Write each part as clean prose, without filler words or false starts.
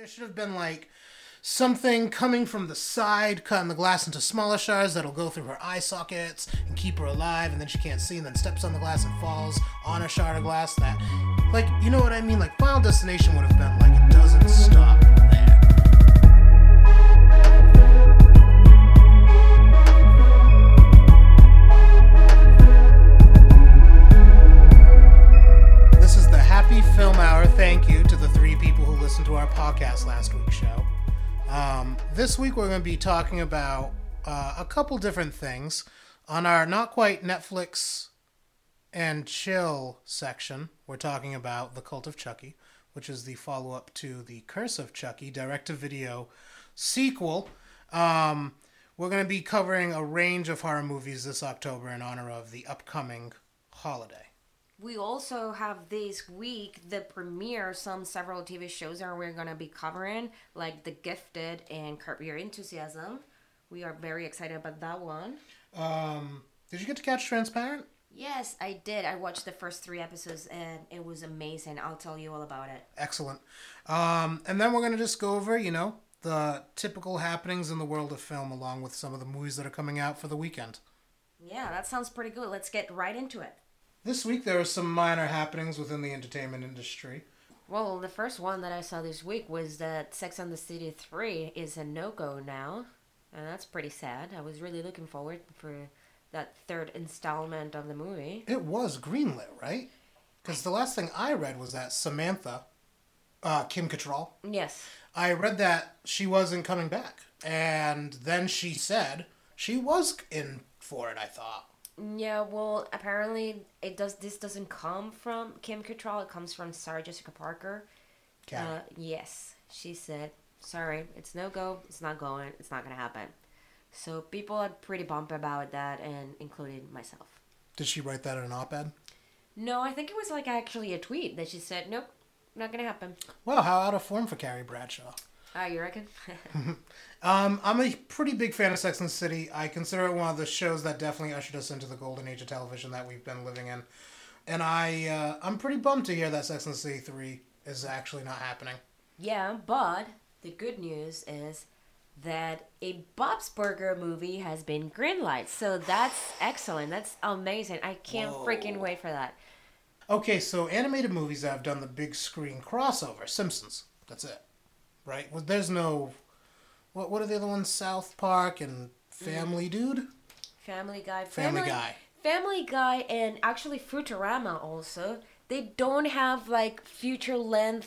There should have been like something coming from the side, cutting the glass into smaller shards that'll go through her eye sockets and keep her alive, and then she can't see, and then steps on the glass and falls on a shard of glass. That, like, you know what I mean? Like, Final Destination would have been like, it doesn't stop there. This is the Happy Film Hour. Thank you to the 3 people who listened to our podcast last week's show. This week we're going to be talking about a couple different things. On our not quite Netflix and chill section, we're talking about The Cult of Chucky, which is the follow-up to The Curse of Chucky direct-to-video sequel. We're going to be covering a range of horror movies this October in honor of the upcoming holiday. We also have this week the premiere of several TV shows that we're going to be covering, like The Gifted and Curb Your Enthusiasm. We are very excited about that one. Did you get to catch Transparent? Yes, I did. I watched the first 3 episodes and it was amazing. I'll tell you all about it. Excellent. And then we're going to just go over, the typical happenings in the world of film along with some of the movies that are coming out for the weekend. Yeah, that sounds pretty good. Let's get right into it. This week there are some minor happenings within the entertainment industry. Well, the first one that I saw this week was that Sex and the City 3 is a no-go now. And that's pretty sad. I was really looking forward for that 3rd installment of the movie. It was greenlit, right? Because the last thing I read was that Samantha, Kim Cattrall. Yes. I read that she wasn't coming back. And then she said she was in for it, I thought. Yeah, well, apparently this doesn't come from Kim Cattrall. It comes from Sarah Jessica Parker. Yes. She said, sorry, it's no go. It's not going. It's not going to happen. So people are pretty bummed about that, and including myself. Did she write that in an op-ed? No, I think it was like actually a tweet that she said, nope, not going to happen. Wow, how out of form for Carrie Bradshaw. You reckon? I'm a pretty big fan of Sex and the City. I consider it one of the shows that definitely ushered us into the golden age of television that we've been living in. And I'm pretty bummed to hear that Sex and the City 3 is actually not happening. Yeah, but the good news is that a Bob's Burger movie has been greenlighted. So that's excellent. That's amazing. I can't freaking wait for that. Okay, so animated movies that have done the big screen crossover. Simpsons. That's it. Right? Well, there's no... What are the other ones? South Park and Family Dude? Family Guy. Family Guy. Family Guy and actually Futurama also. They don't have like feature-length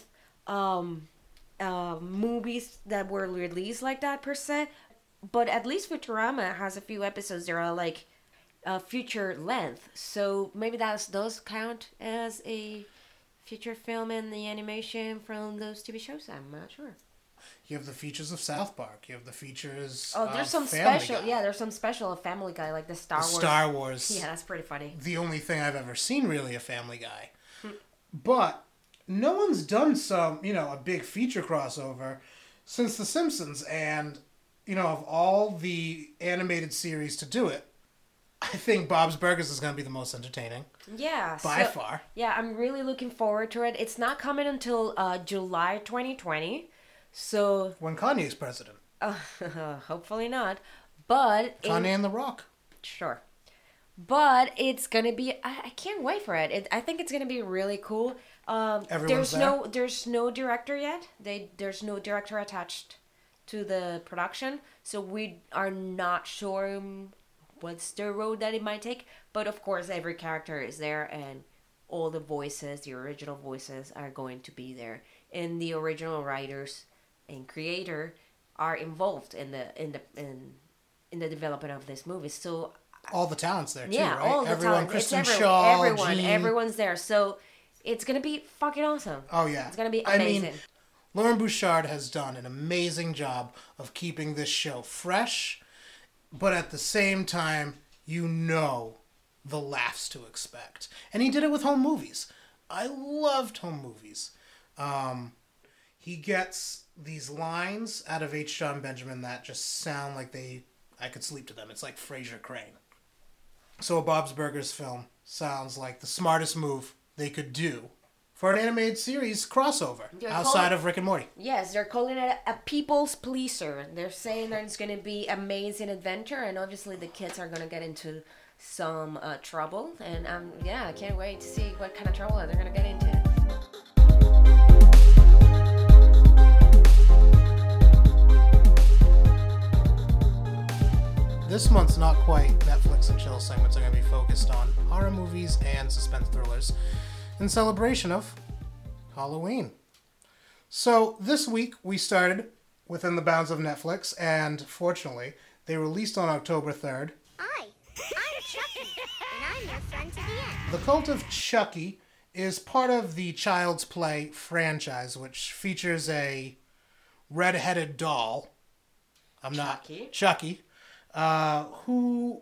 movies that were released like that per se. But at least Futurama has a few episodes that are like feature-length. So maybe those count as a feature film in the animation from those TV shows. I'm not sure. You have the features of South Park. You have the features there's some Family special. Guy. Yeah, there's some special of Family Guy, like the Star Wars. Star Wars. Yeah, that's pretty funny. The only thing I've ever seen really of Family Guy. But no one's done a big feature crossover since The Simpsons. And, of all the animated series to do it, I think Bob's Burgers is going to be the most entertaining. Yeah. By far. Yeah, I'm really looking forward to it. It's not coming until July 2020. So when Kanye's president. Hopefully not. But Kanye and The Rock. Sure. But it's going to be... I can't wait for it. I think it's going to be really cool. Everyone's there? There's no director yet. There's no director attached to the production. So we are not sure what's the road that it might take. But of course, every character is there. And all the voices, the original voices, are going to be there. And the original writers and creator are involved in the development of this movie. So all the talents there too, yeah, right? all the everyone, talent. Kristen Shaw, everyone's there. So it's gonna be fucking awesome. Oh yeah, it's gonna be amazing. I mean, Lauren Bouchard has done an amazing job of keeping this show fresh, but at the same time, the laughs to expect, and he did it with home movies. I loved home movies. He gets these lines out of H. John Benjamin that just sound like I could sleep to them. It's like Frasier Crane. So a Bob's Burgers film sounds like the smartest move they could do for an animated series crossover outside of Rick and Morty. Yes, they're calling it a people's pleaser. They're saying that it's going to be amazing adventure, and obviously the kids are going to get into some trouble. And I can't wait to see what kind of trouble they're going to get into. This month's Not Quite Netflix and Chill segments are going to be focused on horror movies and suspense thrillers in celebration of Halloween. So this week we started within the bounds of Netflix, and fortunately they released on October 3rd. Hi, I'm Chucky, and I'm your friend to the end. The Cult of Chucky is part of the Child's Play franchise, which features a red-headed doll. Chucky. Who,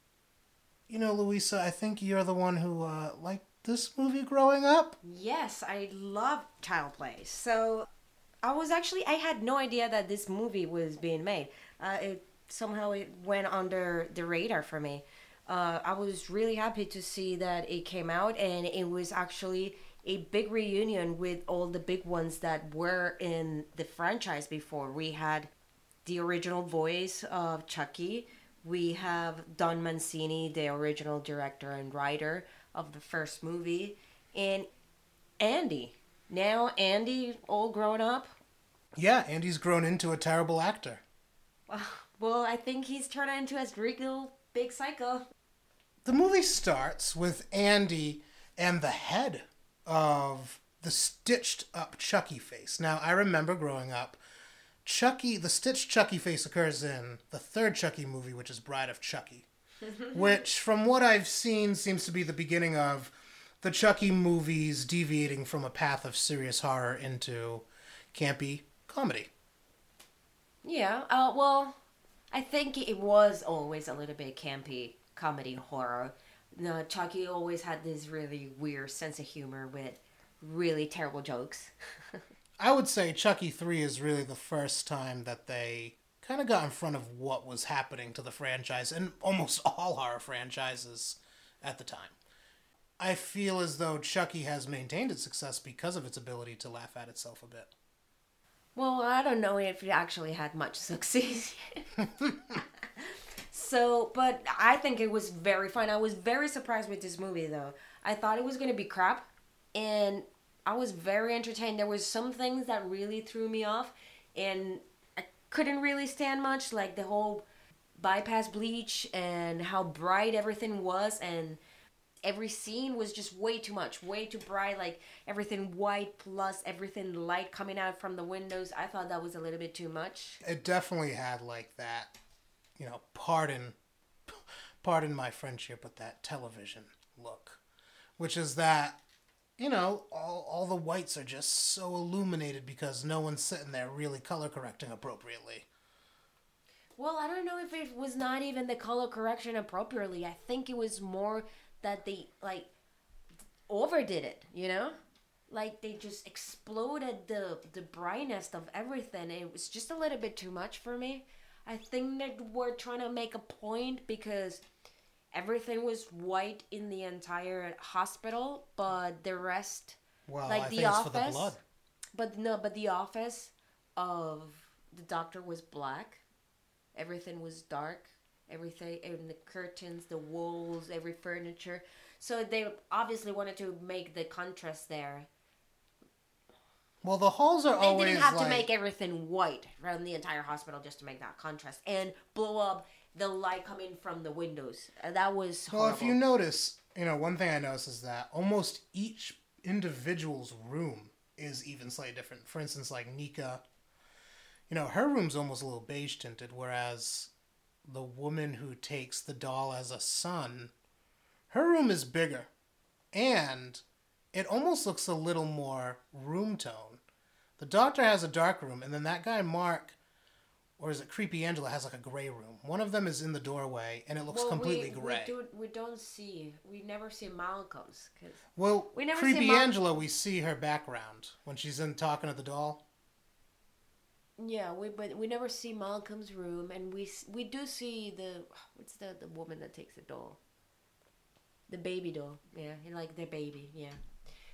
Louisa, I think you're the one who liked this movie growing up? Yes, I love Child Play. So I had no idea that this movie was being made. It went under the radar for me. I was really happy to see that it came out, and it was actually a big reunion with all the big ones that were in the franchise before. We had the original voice of Chucky. We have Don Mancini, the original director and writer of the first movie. And Andy. Now Andy, all grown up. Yeah, Andy's grown into a terrible actor. Well, I think he's turned into a real big psycho. The movie starts with Andy and the head of the stitched up Chucky face. Now, I remember growing up, the stitched Chucky face occurs in the third Chucky movie, which is Bride of Chucky, which, from what I've seen, seems to be the beginning of the Chucky movies deviating from a path of serious horror into campy comedy. Yeah, well, I think it was always a little bit campy comedy horror. Chucky always had this really weird sense of humor with really terrible jokes. I would say Chucky 3 is really the first time that they kind of got in front of what was happening to the franchise and almost all horror franchises at the time. I feel as though Chucky has maintained its success because of its ability to laugh at itself a bit. Well, I don't know if it actually had much success. But I think it was very fun. I was very surprised with this movie, though. I thought it was going to be crap, and I was very entertained. There was some things that really threw me off, and I couldn't really stand much, like the whole bypass bleach and how bright everything was, and every scene was just way too much, way too bright, like everything white plus everything light coming out from the windows. I thought that was a little bit too much. It definitely had like that, pardon my friendship with that television look, which is that, all the whites are just so illuminated because no one's sitting there really color correcting appropriately. Well, I don't know if it was not even the color correction appropriately. I think it was more that they, overdid it, Like, they just exploded the brightness of everything. It was just a little bit too much for me. I think they were trying to make a point because everything was white in the entire hospital, but the rest, well, like I the think office, it's for the blood. But the office of the doctor was black. Everything was dark. Everything, and the curtains, the walls, every furniture. So they obviously wanted to make the contrast there. Well, the halls are always They didn't have to make everything white around the entire hospital just to make that contrast and blow up the light coming from the windows. That was horrible. Well, if you notice, one thing I noticed is that almost each individual's room is even slightly different. For instance, like Nika, her room's almost a little beige tinted, whereas the woman who takes the doll as a son, her room is bigger. And it almost looks a little more room tone. The doctor has a dark room, and then that guy Mark, or is it Creepy Angela, has like a gray room. One of them is in the doorway, and it looks completely gray. We never see Malcolm's. Creepy Angela, we see her background when she's in talking to the doll. Yeah, but we never see Malcolm's room, and we do see what's the woman that takes the doll, the baby doll. Yeah, like the baby. Yeah.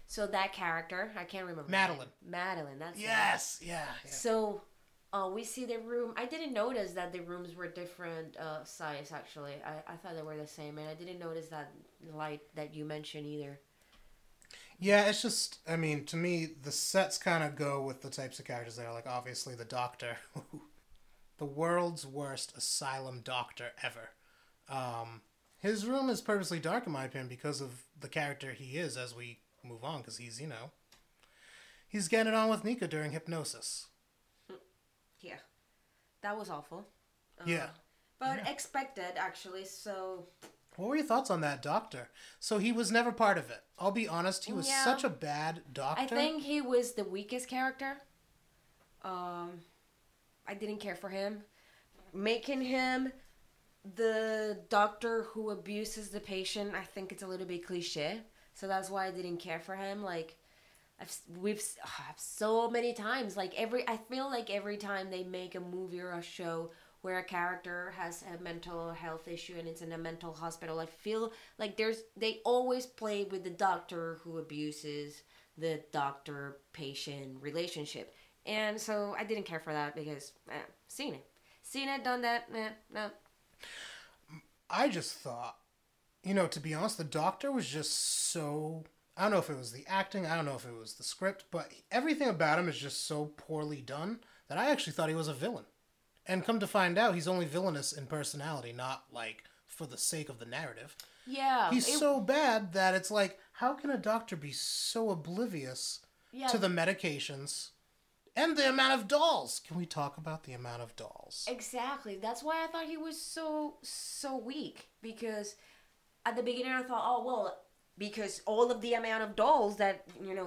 So that character, I can't remember. Madeline. Madeline, that's it. Yes, yeah. So we see the room. I didn't notice that the rooms were different size, actually. I thought they were the same, and I didn't notice that light that you mentioned either. Yeah, it's just, I mean, to me, the sets kind of go with the types of characters there. Like, obviously, the Doctor. The world's worst asylum doctor ever. His room is purposely dark, in my opinion, because of the character he is as we move on, because he's, he's getting it on with Nika during hypnosis. Yeah. That was awful. Yeah. But expected, actually, so... What were your thoughts on that doctor? So he was never part of it. I'll be honest, he was such a bad doctor. I think he was the weakest character. I didn't care for him. Making him the doctor who abuses the patient, I think it's a little bit cliche. So that's why I didn't care for him. Like, we've so many times, like I feel like every time they make a movie or a show where a character has a mental health issue and it's in a mental hospital, I feel like they always play with the doctor who abuses the doctor-patient relationship. And so I didn't care for that because, seen it, done that, no. I just thought, to be honest, the doctor was just so... I don't know if it was the acting, I don't know if it was the script, but everything about him is just so poorly done that I actually thought he was a villain. And come to find out, he's only villainous in personality, not, like, for the sake of the narrative. Yeah. He's so bad that it's like, how can a doctor be so oblivious to the medications and the amount of dolls? Can we talk about the amount of dolls? Exactly. That's why I thought he was so weak. Because at the beginning I thought, oh, well, because all of the amount of dolls that,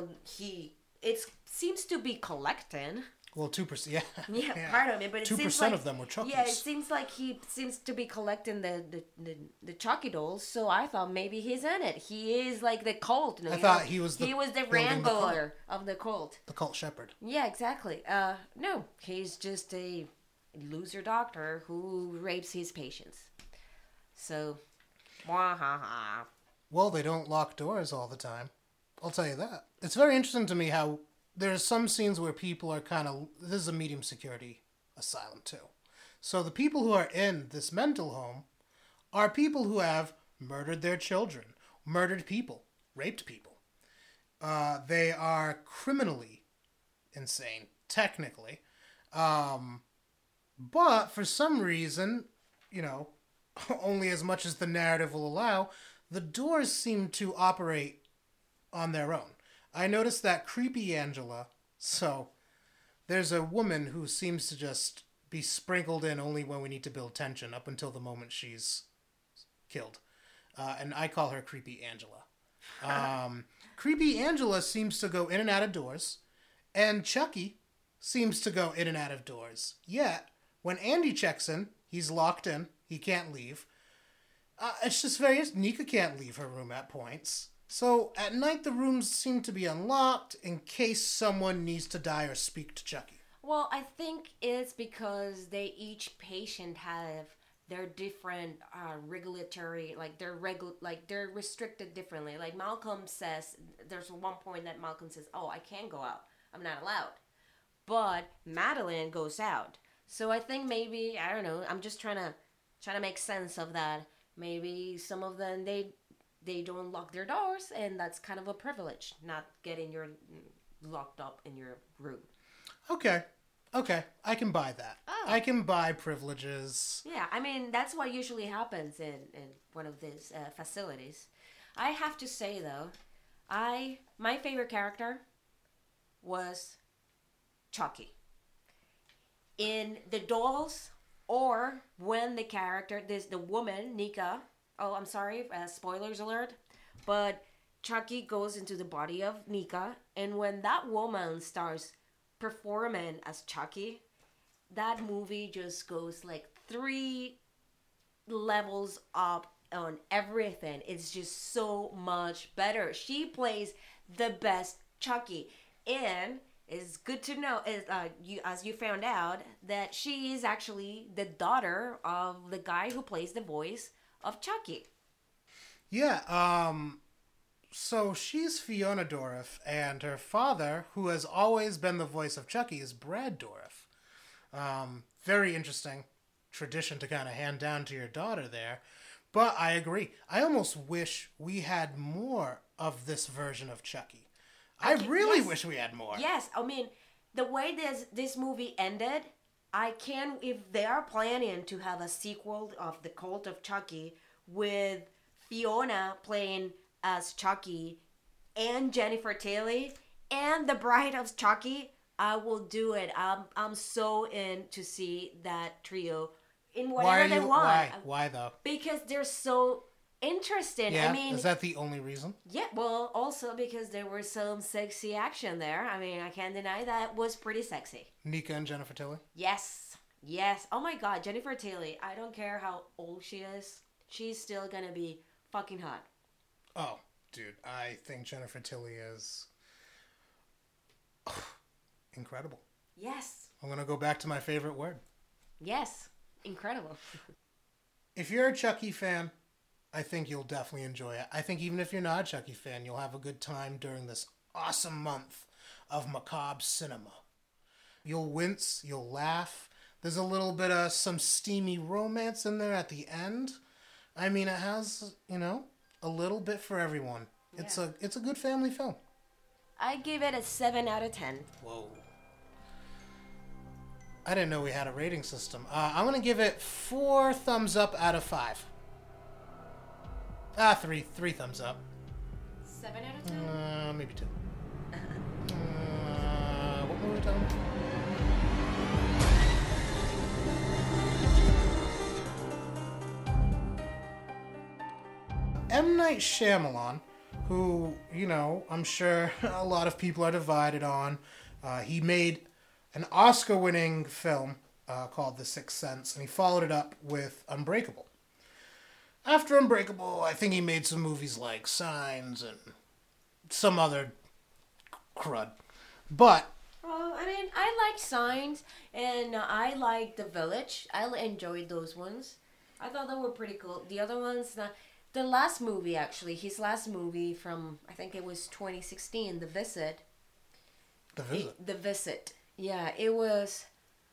it seems to be collecting... Well, 2%, yeah. Yeah, part of it, but it 2% seems like, of them were Chuckies. Yeah, it seems like he seems to be collecting the Chucky dolls, so I thought maybe he's in it. He is like the cult. I thought he was the wrangler of the cult. The cult shepherd. Yeah, exactly. No, he's just a loser doctor who rapes his patients. So, wahaha. Well, they don't lock doors all the time. I'll tell you that. It's very interesting to me how there's some scenes where people are this is a medium security asylum too. So the people who are in this mental home are people who have murdered their children, murdered people, raped people. They are criminally insane, technically. But for some reason, only as much as the narrative will allow, the doors seem to operate on their own. I noticed that creepy Angela, so there's a woman who seems to just be sprinkled in only when we need to build tension up until the moment she's killed. And I call her Creepy Angela. Creepy Angela seems to go in and out of doors, and Chucky seems to go in and out of doors. Yet, when Andy checks in, he's locked in, he can't leave. It's just Nika can't leave her room at points. So, at night, the rooms seem to be unlocked in case someone needs to die or speak to Chucky. Well, I think it's because each patient have their different regulatory, they're restricted differently. Like Malcolm says, there's one point that Malcolm says, oh, I can't go out. I'm not allowed. But Madeline goes out. So I think maybe, I don't know, I'm just trying to make sense of that. Maybe some of them, they don't lock their doors, and that's kind of a privilege, not getting locked up in your room. Okay, I can buy that. Oh. I can buy privileges. Yeah, I mean, that's what usually happens in one of these facilities. I have to say, though, my favorite character was Chucky. In the dolls, or when the woman, Nika... Oh, I'm sorry, spoilers alert. But Chucky goes into the body of Nika, and when that woman starts performing as Chucky, that movie just goes like 3 levels up on everything. It's just so much better. She plays the best Chucky. And it's good to know, as you found out, that she is actually the daughter of the guy who plays the voice of Chucky. Yeah, So she's Fiona Dourif, and her father, who has always been the voice of Chucky, is Brad Dourif. Very interesting tradition to kind of hand down to your daughter there. But I agree. I almost wish we had more of this version of Chucky. I really wish we had more. Yes, I mean, the way this movie ended, if they are planning to have a sequel of The Cult of Chucky with Fiona playing as Chucky and Jennifer Tilly and the Bride of Chucky, I will do it. I'm so in to see that trio in whatever they want. Why though? Because they're so interesting. Yeah, I mean, is that the only reason? yeah, well, also because there was some sexy action there. I mean, I can't deny that was pretty sexy. Nika and Jennifer Tilly? Yes. Oh my god, Jennifer Tilly. I don't care how old she is. She's still gonna be fucking hot. Oh, dude, I think Jennifer Tilly is incredible. Yes. I'm going to go back to my favorite word. Yes. Incredible. If you're a Chucky fan, I think you'll definitely enjoy it. I think even if you're not a Chucky fan, you'll have a good time during this awesome month of macabre cinema. You'll wince, you'll laugh. There's a little bit of some steamy romance in there at the end. I mean, it has, a little bit for everyone. It's a good family film. I give it a 7 out of 10. Whoa. I didn't know we had a rating system. I'm going to give it 4 thumbs up out of 5. 3 thumbs up. 7 out of 10? Maybe 2. What were we talking about? M. Night Shyamalan, who, I'm sure a lot of people are divided on. He made an Oscar-winning film called The Sixth Sense, and he followed it up with Unbreakable. After Unbreakable, I think he made some movies like Signs and some other crud. But... Well, I mean, I like Signs, and I like The Village. I enjoyed those ones. I thought they were pretty cool. The other ones... The last movie, actually, his last movie from, I think it was 2016, The Visit. The Visit? The Visit. Yeah, it was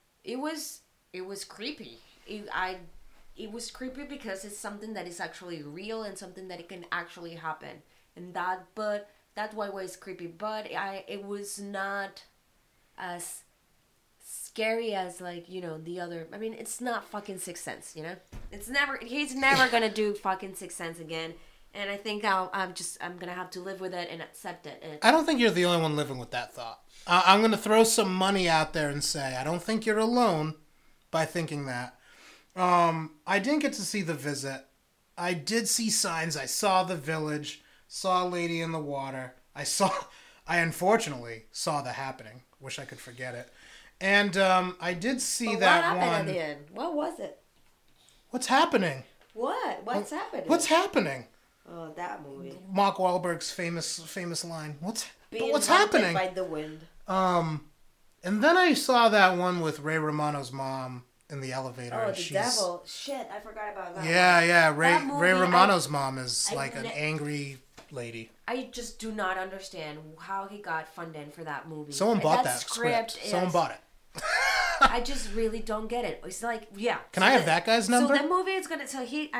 creepy. It was creepy because it's something that is actually real and something that it can actually happen. But that's why it's creepy. But it was not as scary as the other. I mean, it's not fucking Sixth Sense, he's never gonna do fucking Sixth Sense again, and I think I'm gonna have to live with it and accept it. I don't think you're the only one living with that thought. I'm gonna throw some money out there and say I don't think you're alone by thinking that. I didn't get to see The Visit. I did see Signs. I saw The Village. Saw Lady in the Water. I unfortunately saw The Happening. Wish I could forget it. And I did see that one. What happened at the end? What was it? What's happening? What? What's happening? What's happening? Oh, that movie. Mark Wahlberg's famous line. What's Being happening? By the wind. And then I saw that one with Ray Romano's mom in the elevator. Oh, the devil. Shit, I forgot about that. Yeah. That Ray movie, Romano's mom is like an ne- angry lady. I just do not understand how he got funding for that movie. Someone bought that script. Someone bought it. I just really don't get it. It's like, yeah. Can I have that guy's number? So the movie is gonna. So he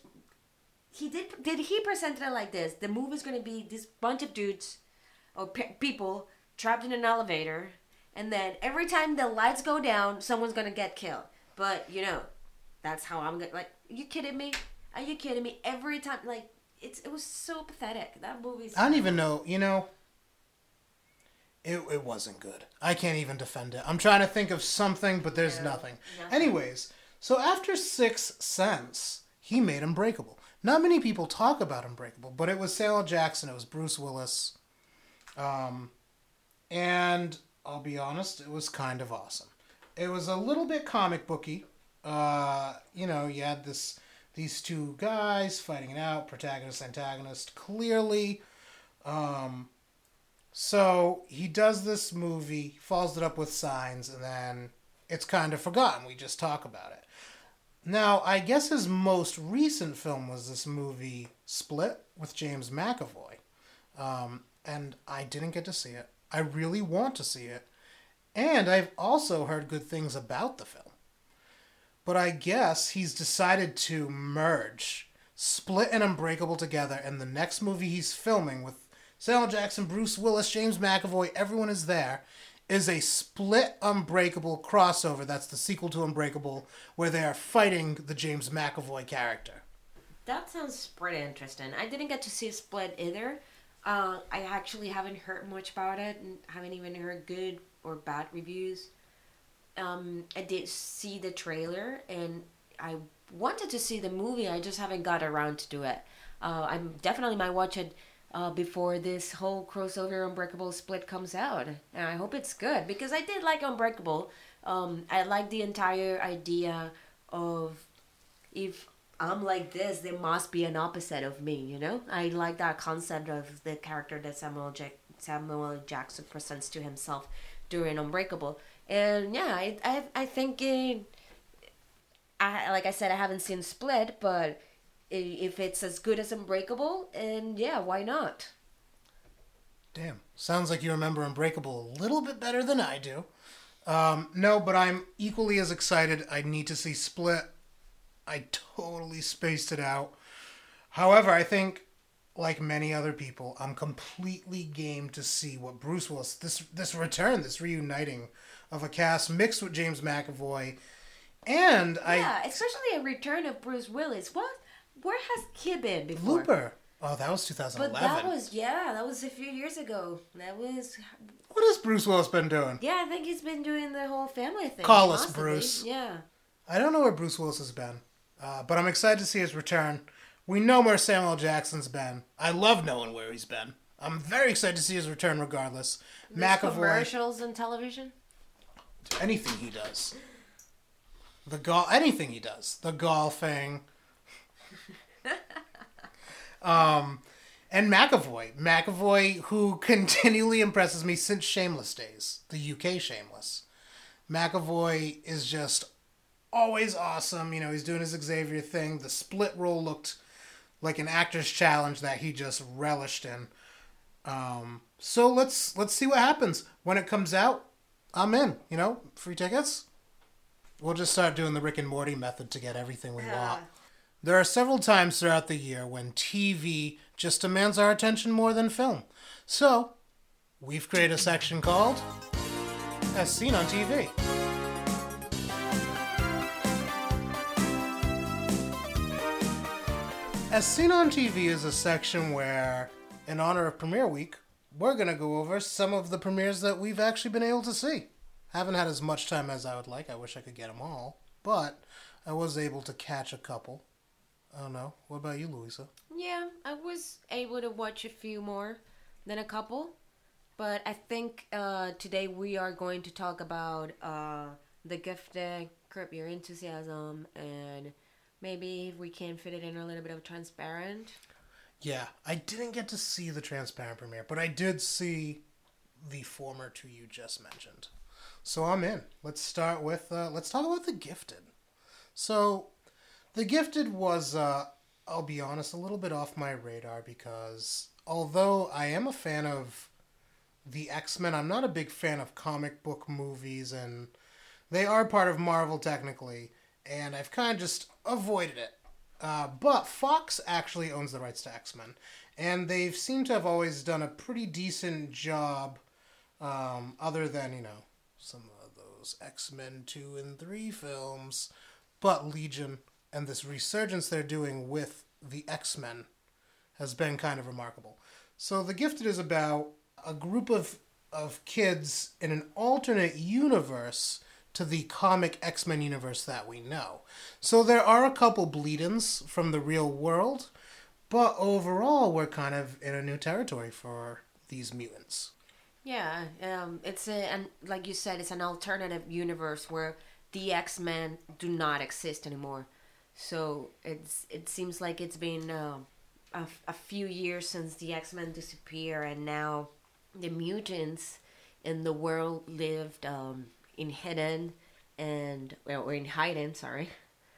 presented it like this. The movie is gonna be this bunch of dudes or people trapped in an elevator, and then every time the lights go down, someone's gonna get killed. But that's how I'm gonna. Like, are you kidding me? Are you kidding me? Every time, like, it was so pathetic. That movie's. I don't even know. It wasn't good. I can't even defend it. I'm trying to think of something, but there's nothing. Anyways, so after Sixth Sense, he made Unbreakable. Not many people talk about Unbreakable, but it was Samuel Jackson, it was Bruce Willis. And I'll be honest, it was kind of awesome. It was a little bit comic booky. You had these two guys fighting it out, protagonist, antagonist, clearly. So he does this movie, follows it up with Signs, and then it's kind of forgotten. We just talk about it. Now, I guess his most recent film was this movie Split with James McAvoy. And I didn't get to see it. I really want to see it. And I've also heard good things about the film. But I guess he's decided to merge Split and Unbreakable together, and the next movie he's filming with Samuel Jackson, Bruce Willis, James McAvoy, everyone is there, is a Split Unbreakable crossover. That's the sequel to Unbreakable, where they are fighting the James McAvoy character. That sounds pretty interesting. I didn't get to see Split either. I actually haven't heard much about it and haven't even heard good or bad reviews. I did see the trailer and I wanted to see the movie. I just haven't got around to do it. I definitely might watch it before this whole crossover Unbreakable Split comes out. And I hope it's good because I did like Unbreakable. I like the entire idea of if I'm like this, there must be an opposite of me, you know? I like that concept of the character that Samuel Jackson presents to himself during Unbreakable. And yeah, I think like I said, I haven't seen Split, but if it's as good as Unbreakable, and yeah, why not? Damn. Sounds like you remember Unbreakable a little bit better than I do. No, but I'm equally as excited. I need to see Split. I totally spaced it out. However, I think, like many other people, I'm completely game to see what Bruce Willis, this return, this reuniting of a cast mixed with James McAvoy, and especially a return of Bruce Willis. Where has he been before? Looper. Oh, that was 2011. But that was a few years ago. What has Bruce Willis been doing? Yeah, I think he's been doing the whole family thing. Call us, Bruce. Yeah. I don't know where Bruce Willis has been, but I'm excited to see his return. We know where Samuel Jackson's been. I love knowing where he's been. I'm very excited to see his return regardless. McAvoy. Commercials and television? Anything he does. Anything he does. The golfing. And McAvoy. McAvoy, who continually impresses me since Shameless days. The UK Shameless. McAvoy is just always awesome. You know, he's doing his Xavier thing. The Split role looked like an actor's challenge that he just relished in. So let's see what happens. When it comes out, I'm in. You know, free tickets. We'll just start doing the Rick and Morty method to get everything we want. There are several times throughout the year when TV just demands our attention more than film. So, we've created a section called As Seen on TV. As Seen on TV is a section where, in honor of Premiere Week, we're going to go over some of the premieres that we've actually been able to see. Haven't had as much time as I would like. I wish I could get them all. But I was able to catch a couple. I don't know. What about you, Louisa? Yeah, I was able to watch a few more than a couple. But I think today we are going to talk about The Gifted, Curb Your Enthusiasm, and maybe if we can fit it in a little bit of Transparent. Yeah, I didn't get to see the Transparent premiere, but I did see the former two you just mentioned. So I'm in. Let's start with, let's talk about The Gifted. So, The Gifted was, I'll be honest, a little bit off my radar because although I am a fan of the X-Men, I'm not a big fan of comic book movies, and they are part of Marvel technically, and I've kind of just avoided it. But Fox actually owns the rights to X-Men, and they've seemed to have always done a pretty decent job, other than, you know, some of those X-Men 2 and 3 films. But Legion and this resurgence they're doing with the X-Men has been kind of remarkable. So The Gifted is about a group of kids in an alternate universe to the comic X-Men universe that we know. So there are a couple bleed-ins from the real world, but overall we're kind of in a new territory for these mutants. Yeah, and like you said, it's an alternative universe where the X-Men do not exist anymore. So it seems like it's been a few years since the X-Men disappeared, and now the mutants in the world lived in hidden or in hiding. Sorry.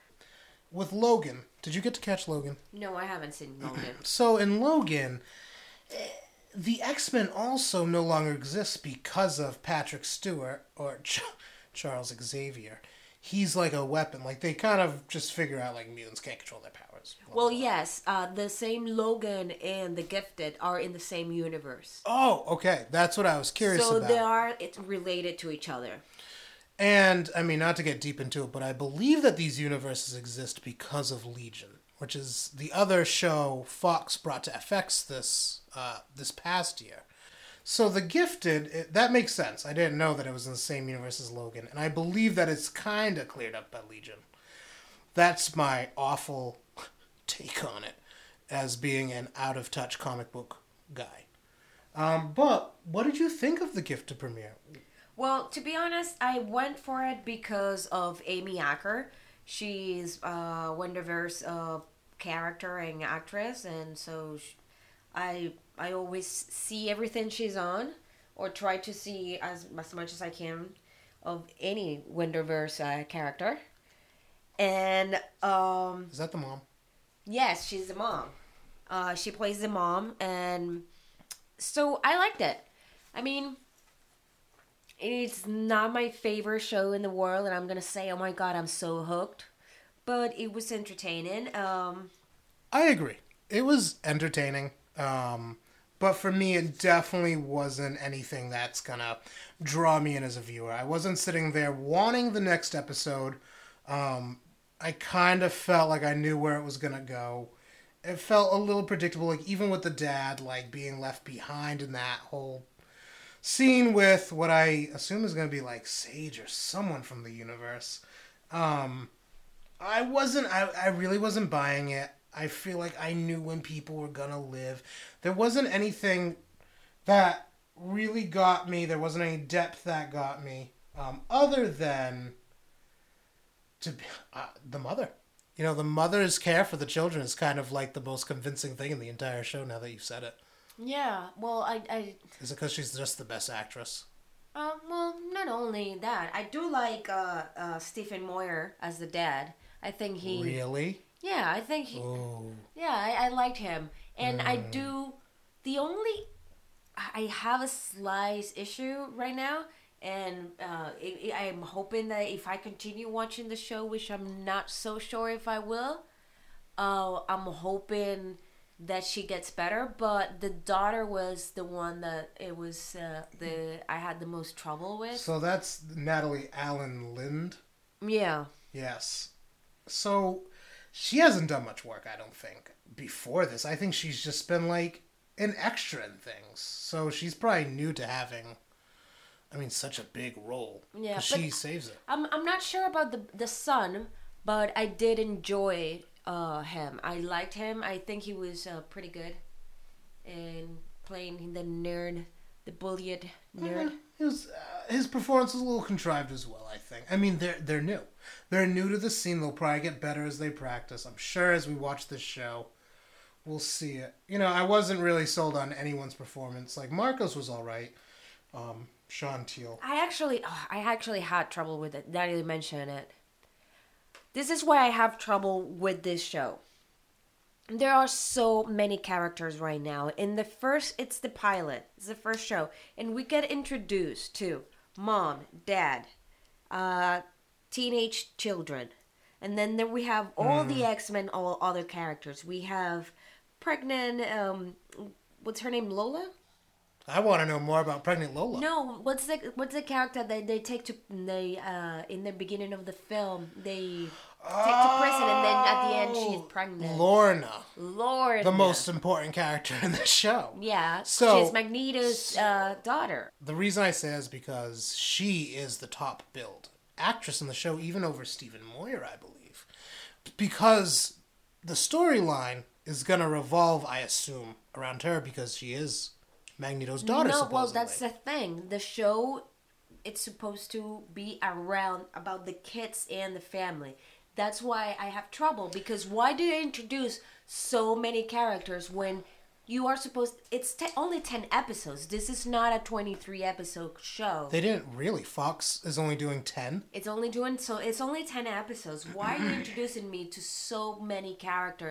With Logan, did you get to catch Logan? No, I haven't seen Logan. So in Logan, the X-Men also no longer exists because of Patrick Stewart or Charles Xavier. He's like a weapon. Like, they kind of just figure out, like, mutants can't control their powers. Well, yes, the same Logan and the Gifted are in the same universe. Oh, okay. That's what I was curious So about. it's related to each other. And, I mean, not to get deep into it, but I believe that these universes exist because of Legion, which is the other show Fox brought to FX this past year. So The Gifted, that makes sense. I didn't know that it was in the same universe as Logan, and I believe that it's kind of cleared up by Legion. That's my awful take on it, as being an out-of-touch comic book guy. But what did you think of The Gifted premiere? Well, to be honest, I went for it because of Amy Acker. She's Wenderverse character and actress, and so I always see everything she's on, or try to see as much as I can of any Wenderverse character. And Is that the mom? yes, she's the mom. She plays the mom, and so I liked it. I mean, it's not my favorite show in the world, and I'm gonna say, oh my god, I'm so hooked. But it was entertaining. I agree. It was entertaining. But for me, it definitely wasn't anything that's gonna draw me in as a viewer. I wasn't sitting there wanting the next episode. I kind of felt like I knew where it was gonna go. It felt a little predictable, like even with the dad, like being left behind in that whole scene with what I assume is gonna be like Sage or someone from the universe. I really wasn't buying it. I feel like I knew when people were gonna live. There wasn't anything that really got me. There wasn't any depth that got me, other than the mother. You know, the mother's care for the children is kind of like the most convincing thing in the entire show. Now that you've said it, Yeah, well, I is it because she's just the best actress? well, not only that, I do like Stephen Moyer as the dad. I think he Really? Yeah, I think he. Oh. Yeah, I liked him, and I do. I have a slight issue right now, and I'm hoping that if I continue watching the show, which I'm not so sure if I will, I'm hoping that she gets better. But the daughter was the one that I had the most trouble with. So that's Natalie Allen Lind. Yeah. Yes. So she hasn't done much work, I don't think, before this. I think she's just been like an extra in things. So she's probably new to having, such a big role. Yeah, 'Cause but she saves it. I'm not sure about the son, but I did enjoy him. I liked him. I think he was pretty good in playing the nerd, the bullied nerd. His performance was a little contrived as well, I think. I mean, they're new. They're new to the scene. They'll probably get better as they practice. I'm sure as we watch this show, we'll see it. I wasn't really sold on anyone's performance. Like, Marcos was all right. Sean Teal. I actually had trouble with it. Now you mention it. This is why I have trouble with this show. There are so many characters right now. It's the pilot. It's the first show. And we get introduced to mom, dad, teenage children. And then we have all the X-Men, all other characters. We have pregnant, what's her name, Lola? I want to know more about Pregnant Lola. No, what's the character that they take to in the beginning of the film they take to prison and then at the end she's pregnant. Lorna. Lorna, The most important character in the show. Yeah, So- she's Magneto's daughter. The reason I say that is because she is the top billed actress in the show, even over Stephen Moyer, I believe. Because the storyline is going to revolve, I assume, around her because she is Magneto's daughter, No, supposedly. well, that's the thing. The show, it's supposed to be about the kids and the family. That's why I have trouble, because why do you introduce so many characters when you are supposed... It's only 10 episodes. This is not a 23-episode show. They didn't really. Fox is only doing 10. It's only 10 episodes. Why are you introducing me to so many characters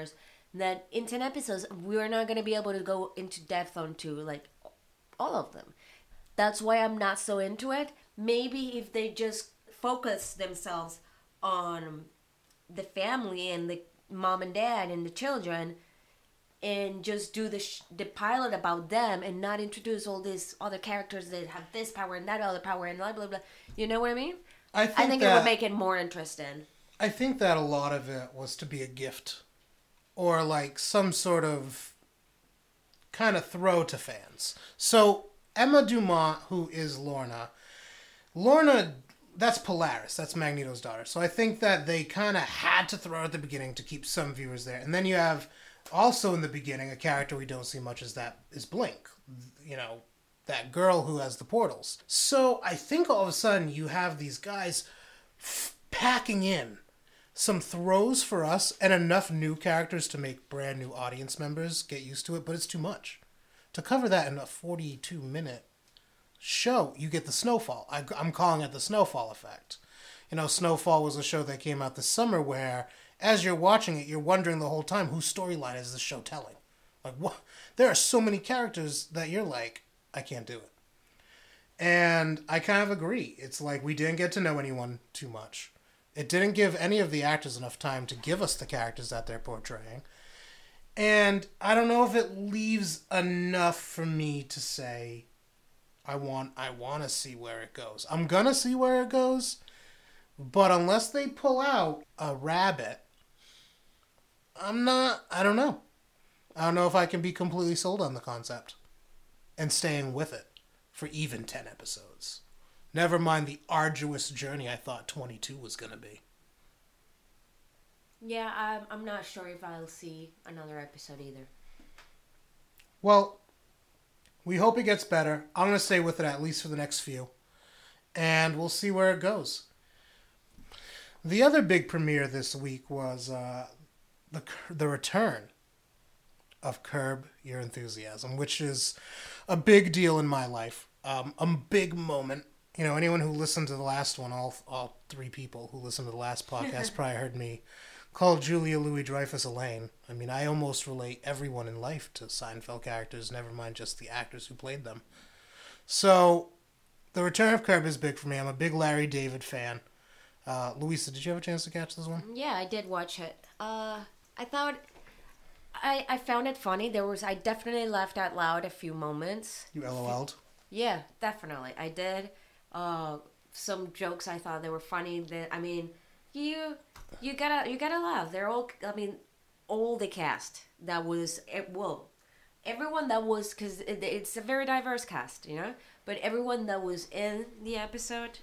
that in 10 episodes, we're not going to be able to go into depth onto, like, all of them. That's why I'm not so into it. Maybe if they just focus themselves on the family and the mom and dad and the children, and just do the pilot about them and not introduce all these other characters that have this power and that other power and blah, blah, blah. You know what I mean? I think it would make it more interesting. I think that a lot of it was to be a gift. Or like some sort of kind of throw to fans. So Emma Dumont, who is Lorna, that's Polaris. That's Magneto's daughter. So I think that they kind of had to throw her at the beginning to keep some viewers there. And then you have also in the beginning a character we don't see much is Blink. You know, that girl who has the portals. So I think all of a sudden you have these guys packing in some throws for us and enough new characters to make brand new audience members get used to it, but it's too much. To cover that in a 42-minute show, you get the Snowfall. I'm calling it the Snowfall effect. You know, Snowfall was a show that came out this summer where, as you're watching it, you're wondering the whole time, whose storyline is this show telling? Like, what? There are so many characters that you're like, I can't do it. And I kind of agree. It's like we didn't get to know anyone too much. It didn't give any of the actors enough time to give us the characters that they're portraying. And I don't know if it leaves enough for me to say, I want to see where it goes. I'm going to see where it goes, but unless they pull out a rabbit, I don't know. I don't know if I can be completely sold on the concept and staying with it for even 10 episodes. Never mind the arduous journey I thought 22 was going to be. Yeah, I'm not sure if I'll see another episode either. Well, we hope it gets better. I'm going to stay with it at least for the next few. And we'll see where it goes. The other big premiere this week was the return of Curb Your Enthusiasm, which is a big deal in my life. A big moment. You know, anyone who listened to the last one, all three people who listened to the last podcast probably heard me call Julia Louis-Dreyfus Elaine. I mean, I almost relate everyone in life to Seinfeld characters, never mind just the actors who played them. So, the return of Curb is big for me. I'm a big Larry David fan. Louisa, did you have a chance to catch this one? Yeah, I did watch it. I thought... I found it funny. I definitely laughed out loud a few moments. You LOL'd? Yeah, definitely. I did. Some jokes I thought they were funny. That I mean, you gotta laugh. They're all. I mean, all the cast that was everyone that was, because it's a very diverse cast, you know. But everyone that was in the episode,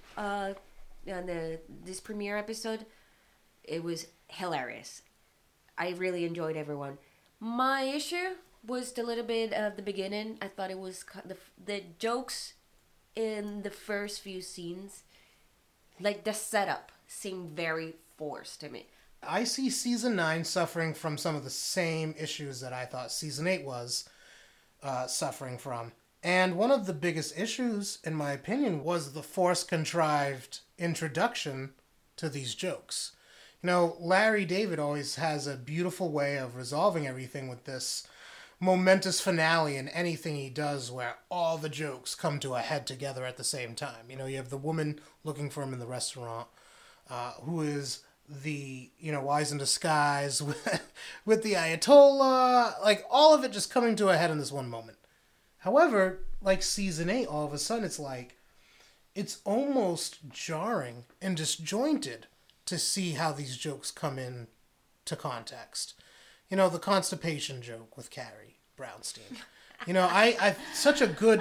this premiere episode, it was hilarious. I really enjoyed everyone. My issue was a little bit of the beginning. I thought it was the jokes in the first few scenes, like the setup, seemed very forced to me. I see season 9 suffering from some of the same issues that I thought season 8 was suffering from. And one of the biggest issues, in my opinion, was the force-contrived introduction to these jokes. You know, Larry David always has a beautiful way of resolving everything with this momentous finale in anything he does where all the jokes come to a head together at the same time. You know, you have the woman looking for him in the restaurant, who is the, you know, wise in disguise with the Ayatollah, like all of it just coming to a head in this one moment. However, like season 8, all of a sudden it's like, it's almost jarring and disjointed to see how these jokes come in to context. You know, the constipation joke with Carrie Brownstein. You know, I such a good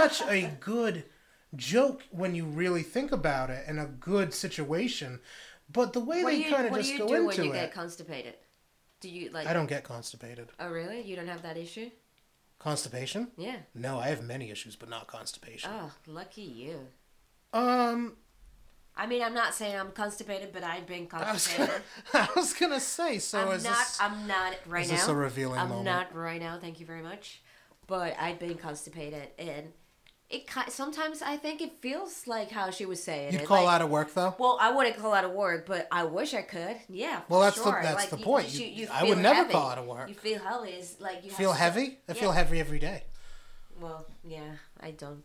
joke when you really think about it, and a good situation. But the way they kind of just go into it. What do you do when you get constipated? Do you like? I don't get constipated. Oh really? You don't have that issue? Constipation? Yeah. No, I have many issues, but not constipation. Oh, lucky you. I mean, I'm not saying I'm constipated, but I've been constipated. I was gonna say, so I'm not right now. Is this a revealing moment? I'm not right now, thank you very much. But I've been constipated, and Sometimes I think it feels like how she was saying You'd it. call like, out of work though. Well, I wouldn't call out of work, but I wish I could. Yeah. Well, that's sure. that's like, the point. I feel would never heavy. call out of work. You feel heavy. It's like you Feel have heavy? I feel heavy every day. Well, yeah, I don't.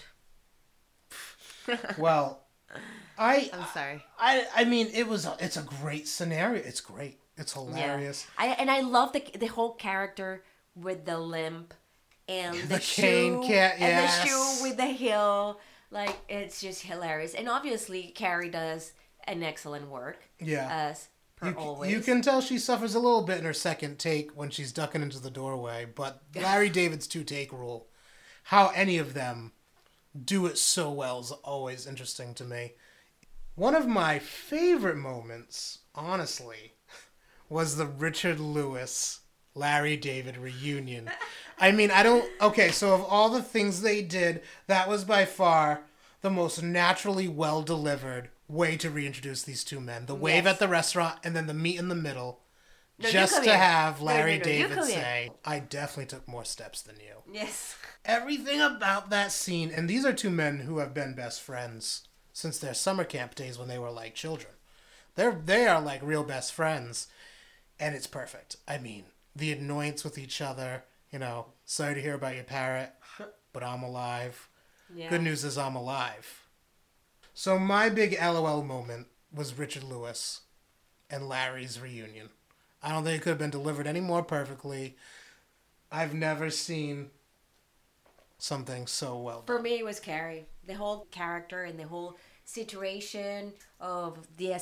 Well, I'm sorry. I mean, it's a great scenario. It's great. It's hilarious. Yeah. I love the whole character with the limp and The shoe cane cat, and yes. the shoe with the heel. Like, it's just hilarious. And obviously, Carrie does an excellent work. Yeah. As per always. You can tell she suffers a little bit in her second take when she's ducking into the doorway, but Larry David's 2-take rule, how any of them do it so well is always interesting to me. One of my favorite moments, honestly, was the Richard Lewis Larry David reunion. I mean, okay, so of all the things they did, that was by far the most naturally well-delivered way to reintroduce these two men. The wave at the restaurant and then the meet in the middle. No, just to have Larry No, David say, I definitely took more steps than you. Yes. Everything about that scene, and these are two men who have been best friends since their summer camp days when they were like children. They are like real best friends, and it's perfect. I mean, the annoyance with each other, sorry to hear about your parrot, but I'm alive. Yeah. Good news is I'm alive. So my big LOL moment was Richard Lewis and Larry's reunion. I don't think it could have been delivered any more perfectly. I've never seen something so well done. For me, it was Carrie. The whole character and the whole situation of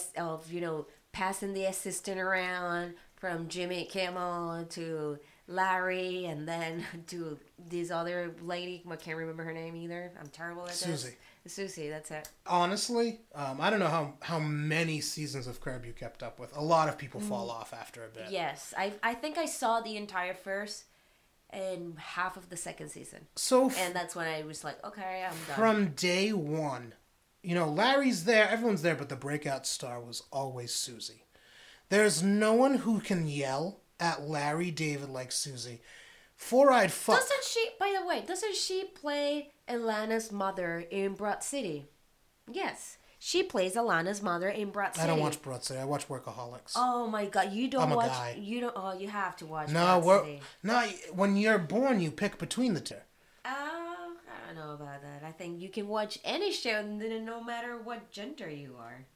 passing the assistant around from Jimmy Kimmel to Larry and then to this other lady. I can't remember her name either. I'm terrible at this. Susie, that's it. Honestly, I don't know how many seasons of Curb you kept up with. A lot of people fall off after a bit. Yes, I think I saw the entire first and half of the second season. And that's when I was like, okay, I'm done. From day one, Larry's there, everyone's there, but the breakout star was always Susie. There's no one who can yell at Larry David like Susie. Four-eyed fuck. Doesn't she play Alana's mother in Broad City? Yes. She plays Alana's mother in Broad City. I don't watch Broad City. I watch Workaholics. Oh my god, you don't I'm watch. A guy. You don't. Oh, you have to watch. No, Broad City. when you're born, you pick between the two. I don't know about that. I think you can watch any show, no matter what gender you are.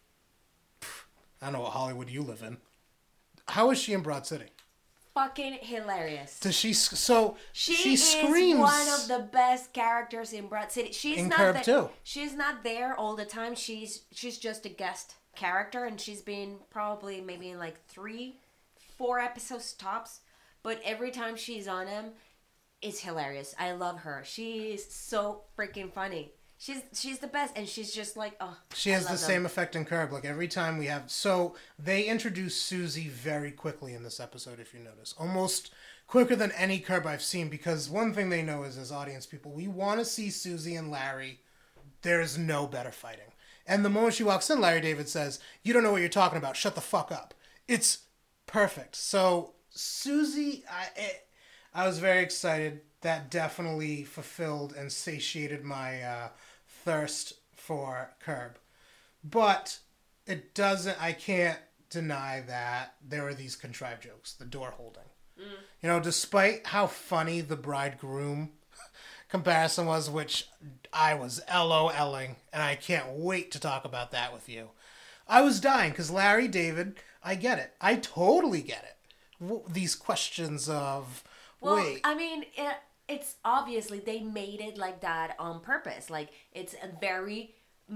I don't know what Hollywood you live in. How is she in Broad City? Fucking hilarious. Does she? She screams. Is one of the best characters in Broad City. She's in not Curb too. She's not there all the time. She's just a guest character, and she's been probably maybe in like 3-4 episodes tops. But every time she's on them, it's hilarious. I love her. She is so freaking funny. She's the best, and she's just like, oh. She has the same effect in Curb. Like every time we have, so they introduce Susie very quickly in this episode. If you notice, almost quicker than any Curb I've seen. Because one thing they know is, as audience people, we want to see Susie and Larry. There is no better fighting. And the moment she walks in, Larry David says, "You don't know what you're talking about. Shut the fuck up." It's perfect. So Susie, I was very excited. That definitely fulfilled and satiated my thirst for Curb. But it doesn't, I can't deny that there were these contrived jokes, the door holding. Despite how funny the bridegroom comparison was, which I was LOLing, and I can't wait to talk about that with you. I was dying, because Larry David, I get it. I totally get it. These questions of, wait. I mean, it's obviously they made it like that on purpose. Like, it's a very...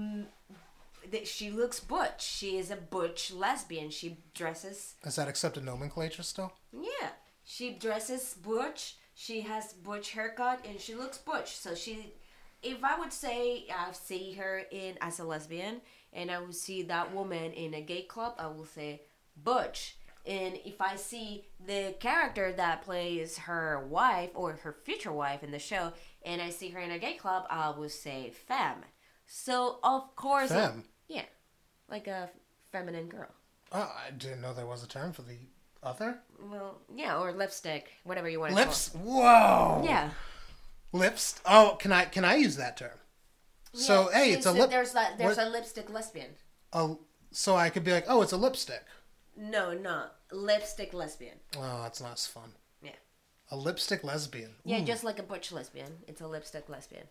she looks butch. She is a butch lesbian. She dresses... Is that accepted nomenclature still? Yeah. She dresses butch. She has butch haircut, and she looks butch. So she... If I would say I see her as a lesbian, and I would see that woman in a gay club, I will say butch. And if I see the character that plays her wife or her future wife in the show, and I see her in a gay club, I will say femme. So, of course... Femme? Yeah. Like a feminine girl. Oh, I didn't know there was a term for the other. Well, yeah, or lipstick, whatever you want to call it. Whoa! Yeah. Lips. Oh, can I use that term? So Yeah, hey, it's a lip. There's what- a lipstick lesbian. So I could be like, oh, it's a lipstick. No, lipstick lesbian. Oh, that's not as fun. Yeah. A lipstick lesbian. Yeah, Ooh, just like a butch lesbian. It's a lipstick lesbian.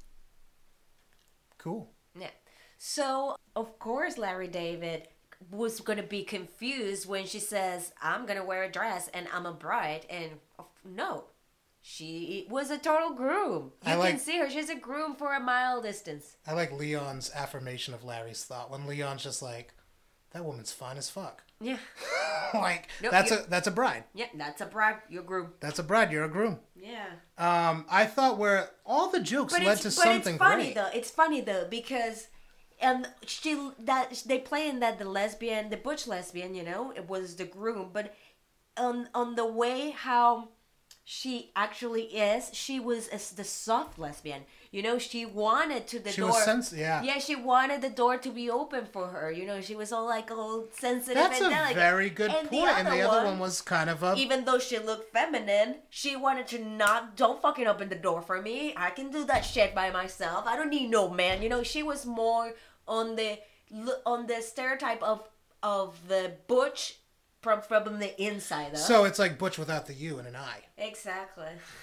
cool. Yeah. So, of course, Larry David was going to be confused when she says, I'm going to wear a dress and I'm a bride. And no, she was a total groom. You can see her. She's a groom for a mile distance. I like Leon's affirmation of Larry's thought when Leon's just like, that woman's fine as fuck. Yeah. Like, Nope, that's a bride. Yeah, that's a bride. You're a groom. That's a bride. You're a groom. Yeah. I thought where all the jokes led to something it's funny great. though. It's funny though because they play in that the butch lesbian, it was the groom, but on the way how she actually is, she was the soft lesbian. She wanted She door. was yeah. Yeah, she wanted the door to be open for her. She was all sensitive That's and a delicate. very good And point. And the other one was kind of a... Even though she looked feminine, she wanted to don't fucking open the door for me. I can do that shit by myself. I don't need no man. She was more on the stereotype of the butch from the inside. Though. So it's like Butch without the U and an I. Exactly.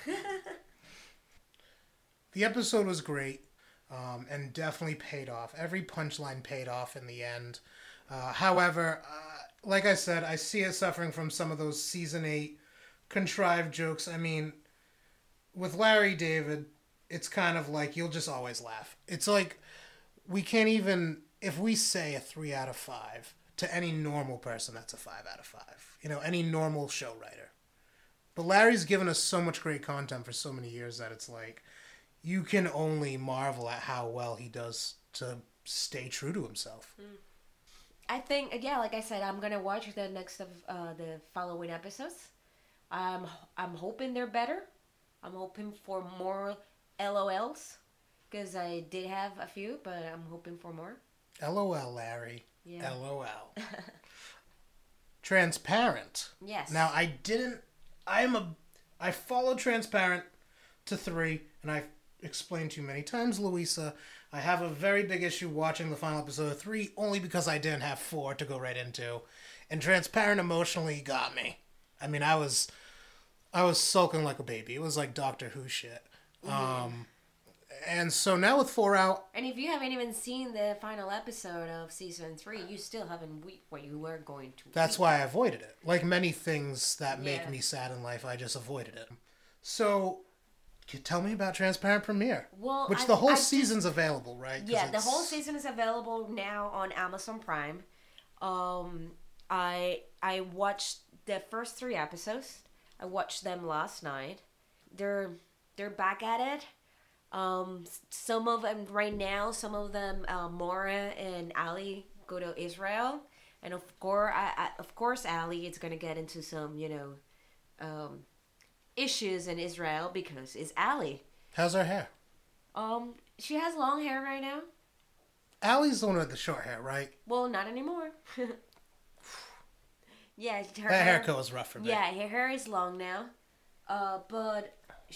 The episode was great, and definitely paid off. Every punchline paid off in the end. However, like I said, I see it suffering from some of those season 8 contrived jokes. I mean, with Larry David, it's kind of like you'll just always laugh. It's like we can't even, if we say a 3 out of 5 to any normal person, that's a 5 out of 5. Any normal show writer. But Larry's given us so much great content for so many years that it's like, you can only marvel at how well he does to stay true to himself. I think, yeah, like I said, I'm gonna watch the next of the following episodes. I'm hoping they're better. I'm hoping for more LOLs because I did have a few, but I'm hoping for more. LOL, Larry. Yeah. LOL. Transparent. Yes. Now, I followed Transparent to 3, and I've explained to you many times, Louisa, I have a very big issue watching the final episode of 3 only because I didn't have 4 to go right into. And Transparent emotionally got me. I mean, I was sulking like a baby. It was like Doctor Who shit. Mm-hmm. And so now with 4 out... And if you haven't even seen the final episode of season 3, you still haven't weeped what you were going to. That's why I avoided it. Like many things that make Yeah. me sad in life, I just avoided it. So... Can you tell me about Transparent Premiere? Well, which the whole season's available, right? Yeah, the whole season is available now on Amazon Prime. I watched the first 3 episodes. I watched them last night. They're back at it. Some of them right now. Some of them, Maura and Ali go to Israel, and of course, Ali is gonna get into some issues in Israel because it's Ali. How's her hair? She has long hair right now. Allie's the one with the short hair, right? Well, not anymore. Yeah, her that haircut was rough for me. Yeah, her hair is long now. But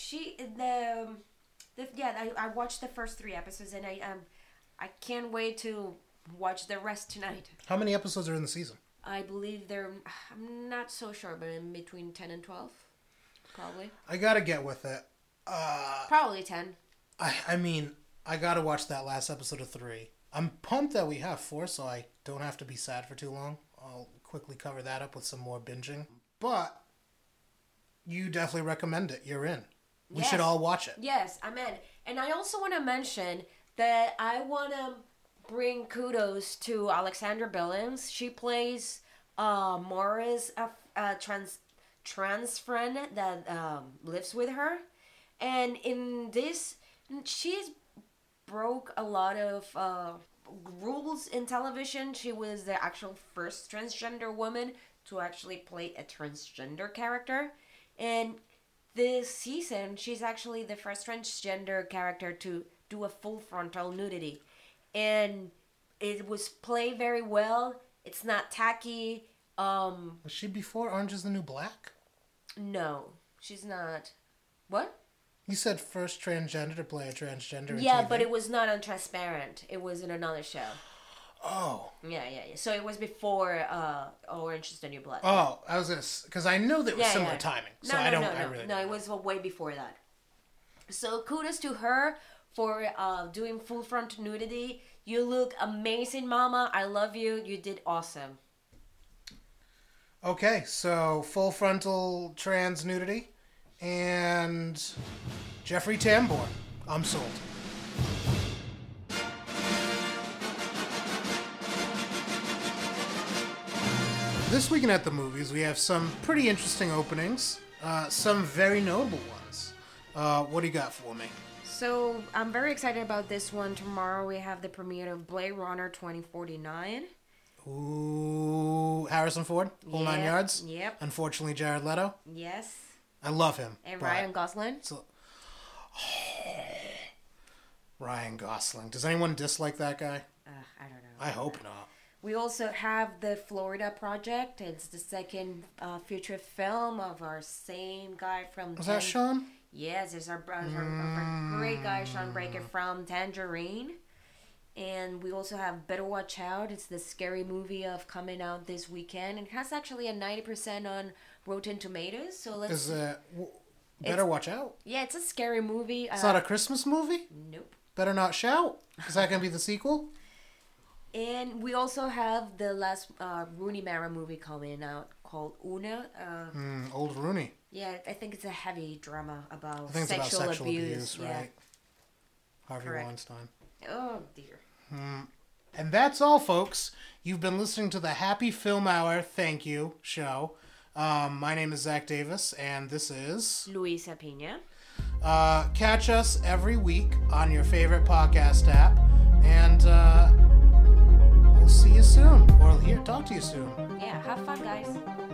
I watched the first 3 episodes and I can't wait to watch the rest tonight. How many episodes are in the season? I believe I'm not so sure, but in between 10 and 12. Probably. I gotta get with it. Probably 10. I mean, I gotta watch that last episode of 3. I'm pumped that we have 4, so I don't have to be sad for too long. I'll quickly cover that up with some more binging. But you definitely recommend it. You're in. We should all watch it. Yes, I'm in. And I also want to mention that I want to bring kudos to Alexandra Billings. She plays Maura's trans friend that lives with her. And in this, she's broke a lot of rules in television. She was the actual first transgender woman to actually play a transgender character. And this season, she's actually the first transgender character to do a full frontal nudity. And it was played very well. It's not tacky. Was she before Orange is the New Black? No, she's not. What? You said first transgender to play a transgender in Yeah, TV. but it was not on Transparent. It was in another show. Oh. Yeah. So it was before Orange is the New Black. Oh, I was going to... Because I know that it was similar yeah. timing. So No, I don't... no, I really no, don't it was way before that. So kudos to her for doing full front nudity. You look amazing, Mama. I love you. You did awesome. Okay, so full frontal trans nudity and Jeffrey Tambor. I'm sold. This weekend at the movies, we have some pretty interesting openings, some very notable ones. What do you got for me? So I'm very excited about this one. Tomorrow we have the premiere of Blade Runner 2049. Ooh, Harrison Ford, whole 9 yards. Yep. Unfortunately, Jared Leto. Yes. I love him. And but- Ryan Gosling. So, Ryan Gosling. Does anyone dislike that guy? I don't know. I hope not. We also have the Florida Project. It's the second feature film of our same guy from... Was that Sean? Yes, it's our great guy, Sean Breaker from Tangerine. And we also have Better Watch Out. It's the scary movie of coming out this weekend. It has actually a 90% on Rotten Tomatoes. So let's... Is it... Better watch out. Yeah, it's a scary movie. It's not a Christmas movie? Nope. Better not shout. Is that going to be the sequel? And we also have the last Rooney Mara movie coming out called Una. Old Rooney. Yeah, I think it's a heavy drama about I think it's sexual about sexual abuse. abuse, right? Harvey Correct. Weinstein. Oh, dear. And that's all, folks. You've been listening to the Happy Film Hour Thank You show. My name is Zach Davis, and this is... Luisa Pina. Catch us every week on your favorite podcast app, and we'll see you soon. Or here, talk to you soon. Yeah, have fun, guys.